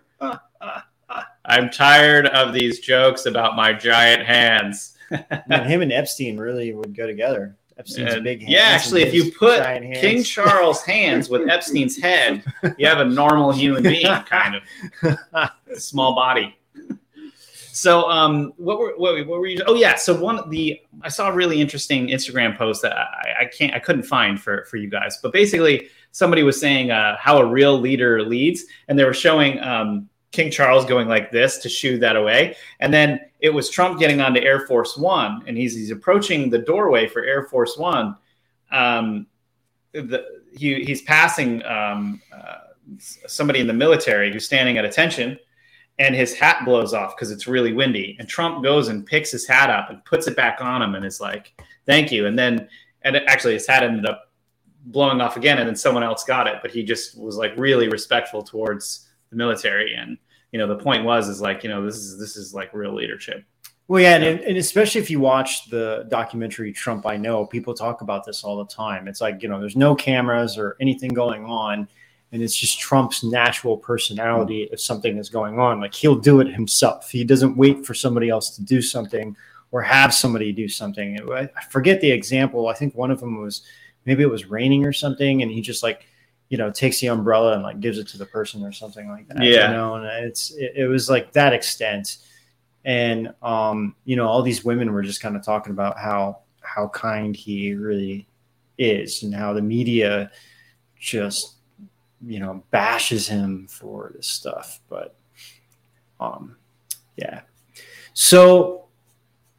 I'm tired of these jokes about my giant hands. Man, him and Epstein really would go together. Epstein's And- big hands. yeah, and actually, if his you put giant hands. King Charles' hands with Epstein's head, you have a normal human being, kind of small body. So, um, what were what, what were you? Oh, yeah. So one of the I saw a really interesting Instagram post that I, I can't I couldn't find for for you guys, but basically somebody was saying uh, how a real leader leads, and they were showing um, King Charles going like this to shoo that away, and then it was Trump getting onto Air Force One, and he's he's approaching the doorway for Air Force One. Um, the, he he's passing um, uh, somebody in the military who's standing at attention. And his hat blows off because it's really windy. And Trump goes and picks his hat up and puts it back on him and is like, thank you. And then, and actually his hat ended up blowing off again and then someone else got it. But he just was like really respectful towards the military. And, you know, the point was, is like, you know, this is, this is like real leadership. Well, yeah, and, and especially if you watch the documentary Trump I Know, people talk about this all the time. It's like, you know, there's no cameras or anything going on. And it's just Trump's natural personality if something is going on. Like, he'll do it himself. He doesn't wait for somebody else to do something or have somebody do something. I forget the example. I think one of them was, maybe it was raining or something, and he just like, you know, takes the umbrella and like gives it to the person or something like that. Yeah. You know, and it's it, it was like that extent. And um, you know, all these women were just kind of talking about how how kind he really is and how the media just, you know, bashes him for this stuff. But um yeah. So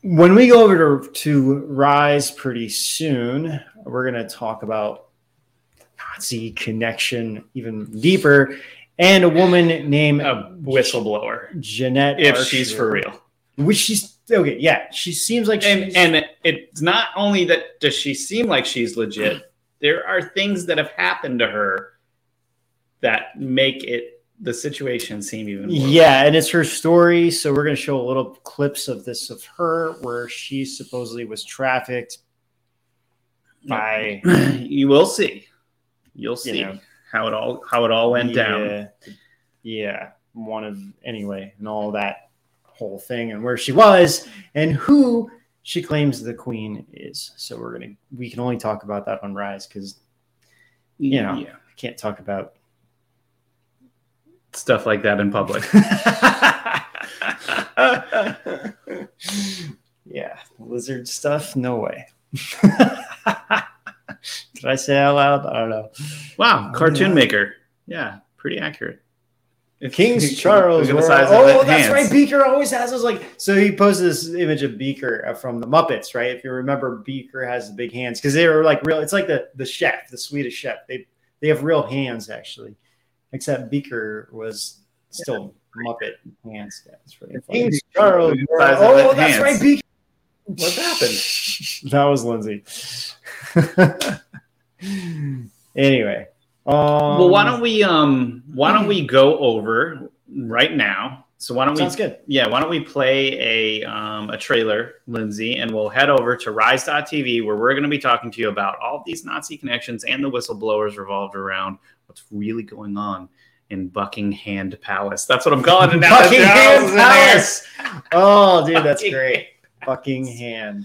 when we go over to, to Rise pretty soon, we're going to talk about Nazi connection even deeper, and a woman named a whistleblower, Jeanette if Archer, she's for real. Which she's okay, yeah. She seems like and she's, and it's not only that does she seem like she's legit. There are things that have happened to her that make it the situation seem even more. Yeah, and it's her story. So we're going to show a little clips of this of her where she supposedly was trafficked by. You will see. You'll see You know, how it all how it all went yeah, down. Yeah, one of anyway, and all that whole thing, and where she was, and who she claims the queen is. So we're gonna we can only talk about that on Rise because you know Yeah. can't talk about Stuff like that in public. yeah, lizard stuff. No way. Did I say out loud? I don't know. Wow, cartoon Yeah. maker. Yeah, pretty accurate. King Look Charles. at the were- size of oh, the that's hands. right. Beaker always has those like. So he posted this image of Beaker uh, from the Muppets, right? If you remember, Beaker has the big hands because they were like real. It's like the the chef, the Swedish chef. They they have real hands actually, except Beaker was still Muppet hands. That's really funny. King Charles. Look at the were- size of oh, the that's hands. right. Beaker. What happened? That was Lindsay. Anyway. Um, Well, why don't we um why don't we go over right now? So why don't we Sounds good. Yeah, why don't we play a um a trailer, Lindsay, and we'll head over to rise dot t v where we're going to be talking to you about all these Nazi connections and the whistleblowers revolved around what's really going on in Buckingham Palace. That's what I'm calling it now. Buckingham Palace. Oh, dude, that's Buckingham. great. Buckingham.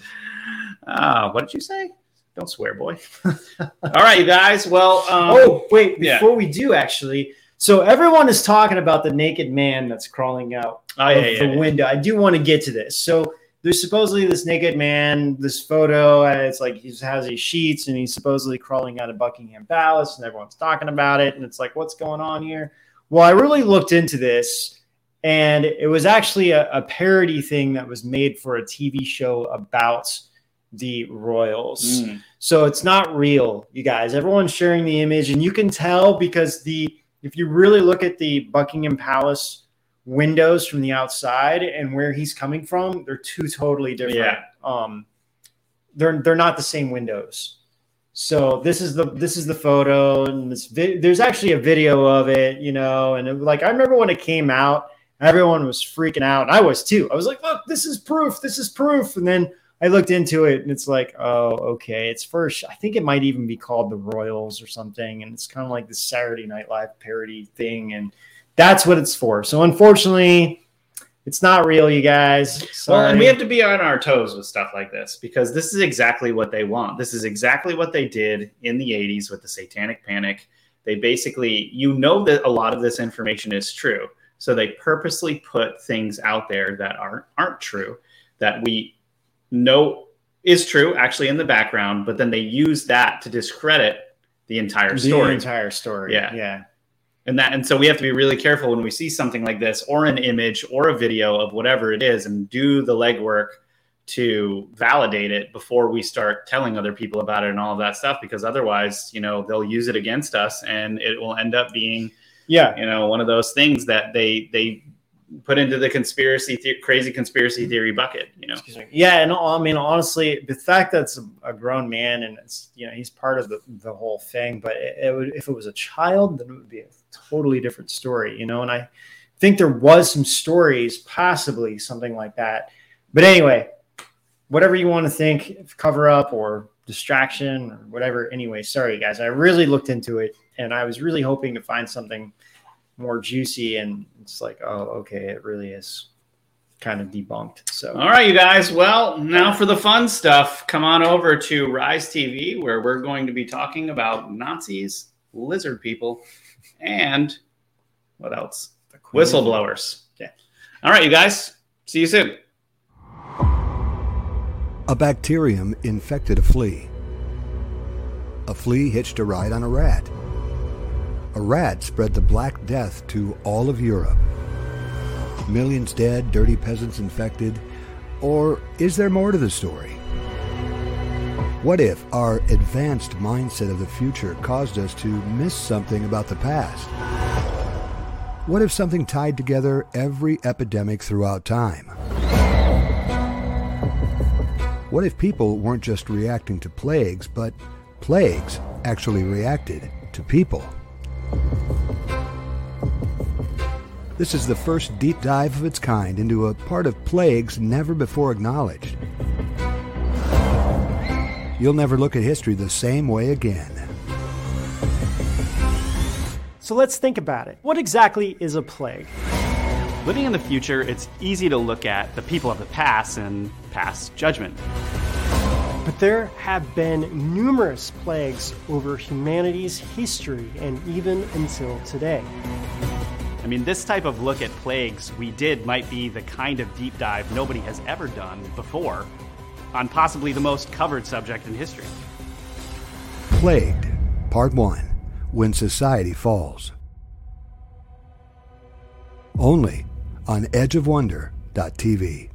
Ah, what did you say? Don't swear, boy. All right, you guys. Well, um, Oh, wait, yeah. before we do actually. So everyone is talking about the naked man that's crawling out oh, yeah, of yeah, the yeah. window. I do want to get to this. So there's supposedly this naked man, this photo, and it's like he has these sheets and he's supposedly crawling out of Buckingham Palace and everyone's talking about it. And it's like, what's going on here? Well, I really looked into this and it was actually a, a parody thing that was made for a T V show about the royals. Mm. So it's not real, you guys. Everyone's sharing the image, and you can tell because the if you really look at the Buckingham Palace windows from the outside and where he's coming from, they're two totally different. Yeah. Um, they're they're not the same windows. So this is the this is the photo, and this vi- there's actually a video of it, you know. And it, like I remember when it came out, everyone was freaking out, and I was too. I was like, "Look, this is proof. This is proof." And then I looked into it and it's like, oh, okay. It's first, I think it might even be called The Royals or something. And it's kind of like the Saturday Night Live parody thing. And that's what it's for. So unfortunately, it's not real, you guys. Sorry. Well, and we have to be on our toes with stuff like this because this is exactly what they want. This is exactly what they did in the eighties with the Satanic Panic. They basically, you know that a lot of this information is true. So they purposely put things out there that aren't, aren't true, that we know is true actually in the background, but then they use that to discredit the entire story. The entire story. Yeah. Yeah. And that, and so we have to be really careful when we see something like this or an image or a video of whatever it is and do the legwork to validate it before we start telling other people about it and all of that stuff, because otherwise, you know, they'll use it against us and it will end up being, Yeah. you know, one of those things that they, they put into the conspiracy, the- crazy conspiracy theory bucket, you know? Excuse me. Yeah. And I mean, honestly, the fact that it's a, a grown man and it's, you know, he's part of the, the whole thing, but it, it would, if it was a child, then it would be a totally different story, you know? And I think there was some stories, possibly something like that. But anyway, whatever you want to think, cover up or distraction or whatever. Anyway, sorry guys. I really looked into it and I was really hoping to find something more juicy, and it's like, oh, okay, it really is kind of debunked. So All right, you guys. Well, now for the fun stuff, come on over to Rise T V, where we're going to be talking about Nazis, lizard people, and what else? Whistleblowers. Yeah. All right, you guys. See you soon. A bacterium infected a flea. A flea hitched a ride on a rat. A rat spread the Black Death to all of Europe. Millions dead, dirty peasants infected, Or is there more to the story? What if our advanced mindset of the future caused us to miss something about the past? What if something tied together every epidemic throughout time? What if people weren't just reacting to plagues, but plagues actually reacted to people? This is the first deep dive of its kind into a part of plagues never before acknowledged. You'll never look at history the same way again. So let's think about it. What exactly is a plague? Living in the future, it's easy to look at the people of the past and pass judgment. But there have been numerous plagues over humanity's history and even until today. I mean, this type of look at plagues we did might be the kind of deep dive nobody has ever done before on possibly the most covered subject in history. Plagued, Part one, When Society Falls. Only on edge of wonder dot t v.